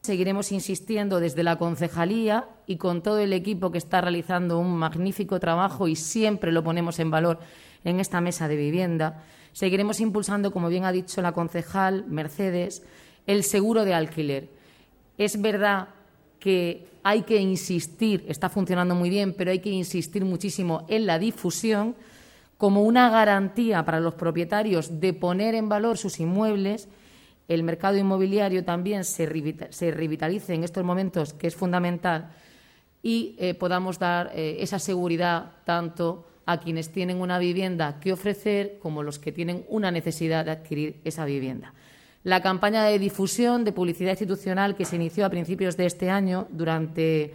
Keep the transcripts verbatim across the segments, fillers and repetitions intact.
seguiremos insistiendo desde la concejalía y con todo el equipo que está realizando un magnífico trabajo y siempre lo ponemos en valor en esta mesa de vivienda. Seguiremos impulsando, como bien ha dicho la concejal Mercedes, el seguro de alquiler. Es verdad que hay que insistir, está funcionando muy bien, pero hay que insistir muchísimo en la difusión como una garantía para los propietarios de poner en valor sus inmuebles. El mercado inmobiliario también se revitalice en estos momentos, que es fundamental, y eh, podamos dar eh, esa seguridad tanto a quienes tienen una vivienda que ofrecer como los que tienen una necesidad de adquirir esa vivienda. La campaña de difusión de publicidad institucional que se inició a principios de este año, durante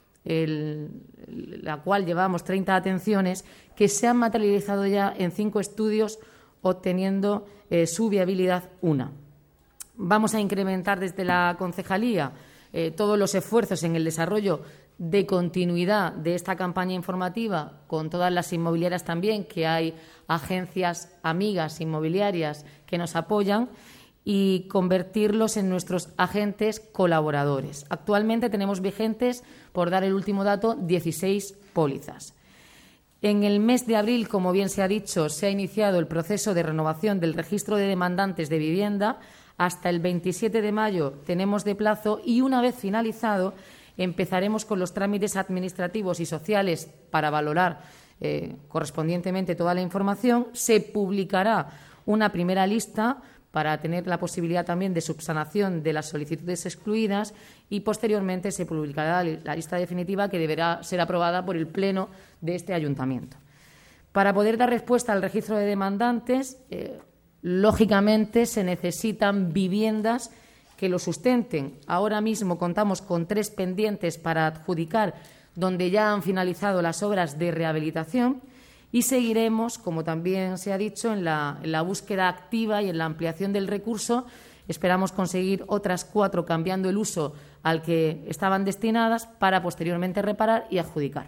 el, la cual llevamos treinta atenciones, que se han materializado ya en cinco estudios, obteniendo eh, su viabilidad una. Vamos a incrementar desde la concejalía eh, todos los esfuerzos en el desarrollo de continuidad de esta campaña informativa con todas las inmobiliarias también, que hay agencias amigas inmobiliarias que nos apoyan, y convertirlos en nuestros agentes colaboradores. Actualmente tenemos vigentes, por dar el último dato, dieciséis pólizas. En el mes de abril, como bien se ha dicho, se ha iniciado el proceso de renovación del registro de demandantes de vivienda. Hasta el veintisiete de mayo tenemos de plazo y, una vez finalizado, empezaremos con los trámites administrativos y sociales para valorar eh, correspondientemente toda la información. Se publicará una primera lista para tener la posibilidad también de subsanación de las solicitudes excluidas, y posteriormente se publicará la lista definitiva, que deberá ser aprobada por el Pleno de este ayuntamiento. Para poder dar respuesta al registro de demandantes, eh, lógicamente se necesitan viviendas que lo sustenten. Ahora mismo contamos con tres pendientes para adjudicar, donde ya han finalizado las obras de rehabilitación, y seguiremos, como también se ha dicho, en la, en la búsqueda activa y en la ampliación del recurso. Esperamos conseguir otras cuatro, cambiando el uso al que estaban destinadas, para posteriormente reparar y adjudicar.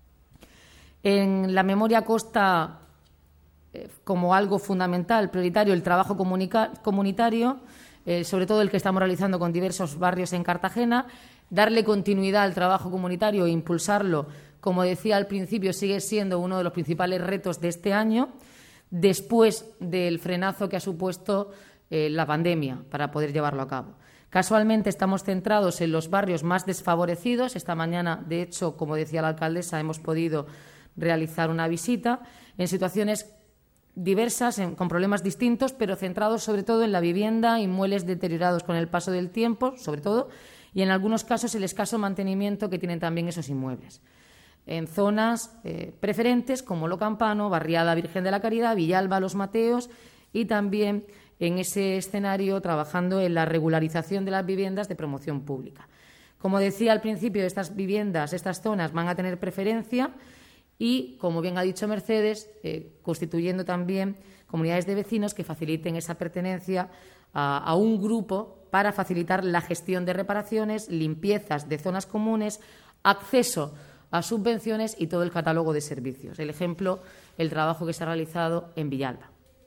En la memoria consta eh, como algo fundamental, prioritario, el trabajo comunitario, eh, sobre todo el que estamos realizando con diversos barrios en Cartagena. Darle continuidad al trabajo comunitario e impulsarlo, como decía al principio, sigue siendo uno de los principales retos de este año, después del frenazo que ha supuesto eh, la pandemia, para poder llevarlo a cabo. Casualmente estamos centrados en los barrios más desfavorecidos. Esta mañana, de hecho, como decía la alcaldesa, hemos podido realizar una visita en situaciones diversas, en, con problemas distintos, pero centrados sobre todo en la vivienda, inmuebles deteriorados con el paso del tiempo, sobre todo, y en algunos casos el escaso mantenimiento que tienen también esos inmuebles. En zonas eh, preferentes como Lo Campano, Barriada Virgen de la Caridad, Villalba, Los Mateos, y también en ese escenario trabajando en la regularización de las viviendas de promoción pública. Como decía al principio, estas viviendas, estas zonas van a tener preferencia y, como bien ha dicho Mercedes, eh, constituyendo también comunidades de vecinos que faciliten esa pertenencia a, a un grupo para facilitar la gestión de reparaciones, limpiezas de zonas comunes, acceso a subvenciones y todo el catálogo de servicios. El ejemplo, el trabajo que se ha realizado en Villalba.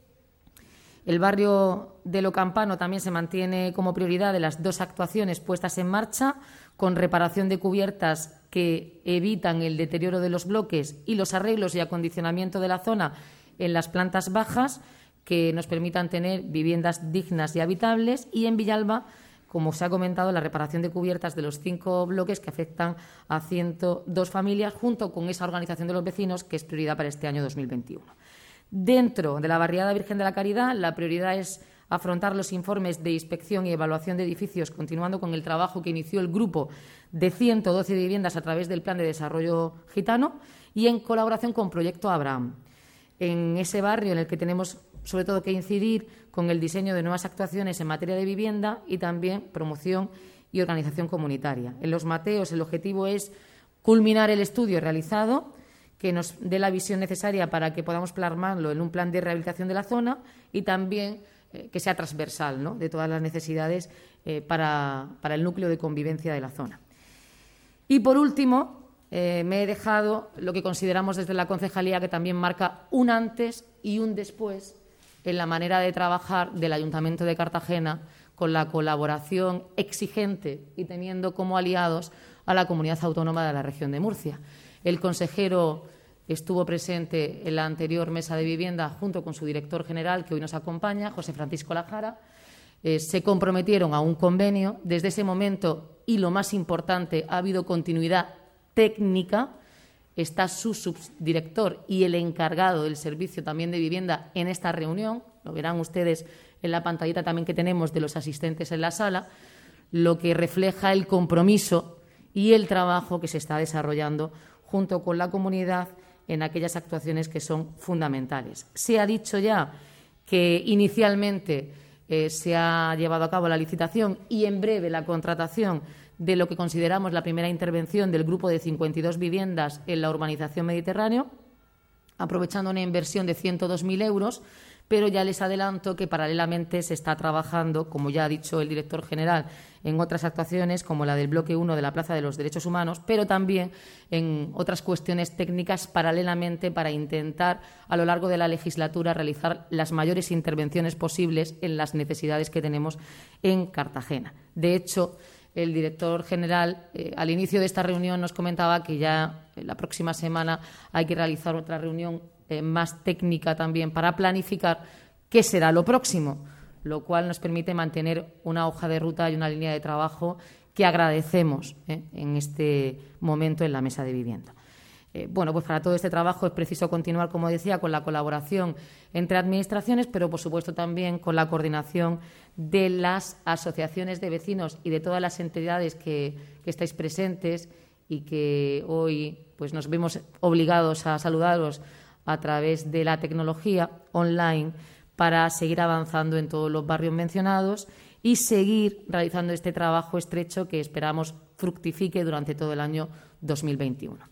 El barrio de Lo Campano también se mantiene como prioridad de las dos actuaciones puestas en marcha, con reparación de cubiertas que evitan el deterioro de los bloques y los arreglos y acondicionamiento de la zona en las plantas bajas, que nos permitan tener viviendas dignas y habitables, y en Villalba, como se ha comentado, la reparación de cubiertas de los cinco bloques que afectan a ciento dos familias, junto con esa organización de los vecinos, que es prioridad para este año dos mil veintiuno. Dentro de la Barriada Virgen de la Caridad, la prioridad es afrontar los informes de inspección y evaluación de edificios, continuando con el trabajo que inició el grupo de ciento doce viviendas a través del Plan de Desarrollo Gitano y en colaboración con Proyecto Abraham. En ese barrio en el que tenemos sobre todo que incidir con el diseño de nuevas actuaciones en materia de vivienda y también promoción y organización comunitaria. En Los Mateos el objetivo es culminar el estudio realizado, que nos dé la visión necesaria para que podamos plasmarlo en un plan de rehabilitación de la zona y también eh, que sea transversal, ¿no?, de todas las necesidades eh, para, para el núcleo de convivencia de la zona. Y, por último, eh, me he dejado lo que consideramos desde la concejalía que también marca un antes y un después en la manera de trabajar del Ayuntamiento de Cartagena con la colaboración exigente y teniendo como aliados a la Comunidad Autónoma de la Región de Murcia. El consejero estuvo presente en la anterior mesa de vivienda junto con su director general, que hoy nos acompaña, José Francisco Lajara. Eh, se comprometieron a un convenio. Desde ese momento, y lo más importante, ha habido continuidad técnica. Está su subdirector y el encargado del servicio también de vivienda en esta reunión. Lo verán ustedes en la pantallita también que tenemos de los asistentes en la sala, lo que refleja el compromiso y el trabajo que se está desarrollando junto con la comunidad en aquellas actuaciones que son fundamentales. Se ha dicho ya que inicialmente eh, se ha llevado a cabo la licitación y en breve la contratación de lo que consideramos la primera intervención del grupo de cincuenta y dos viviendas en la urbanización Mediterráneo, aprovechando una inversión de ciento dos mil euros, pero ya les adelanto que paralelamente se está trabajando, como ya ha dicho el director general, en otras actuaciones como la del bloque uno de la Plaza de los Derechos Humanos, pero también en otras cuestiones técnicas paralelamente para intentar a lo largo de la legislatura realizar las mayores intervenciones posibles en las necesidades que tenemos en Cartagena. De hecho, el director general, eh, al inicio de esta reunión, nos comentaba que ya eh, la próxima semana hay que realizar otra reunión eh, más técnica también para planificar qué será lo próximo, lo cual nos permite mantener una hoja de ruta y una línea de trabajo que agradecemos eh, en este momento en la mesa de vivienda. Eh, bueno, pues para todo este trabajo es preciso continuar, como decía, con la colaboración entre administraciones, pero por supuesto también con la coordinación de las asociaciones de vecinos y de todas las entidades que, que estáis presentes y que hoy pues, nos vemos obligados a saludaros a través de la tecnología online para seguir avanzando en todos los barrios mencionados y seguir realizando este trabajo estrecho que esperamos fructifique durante todo el año dos mil veintiuno.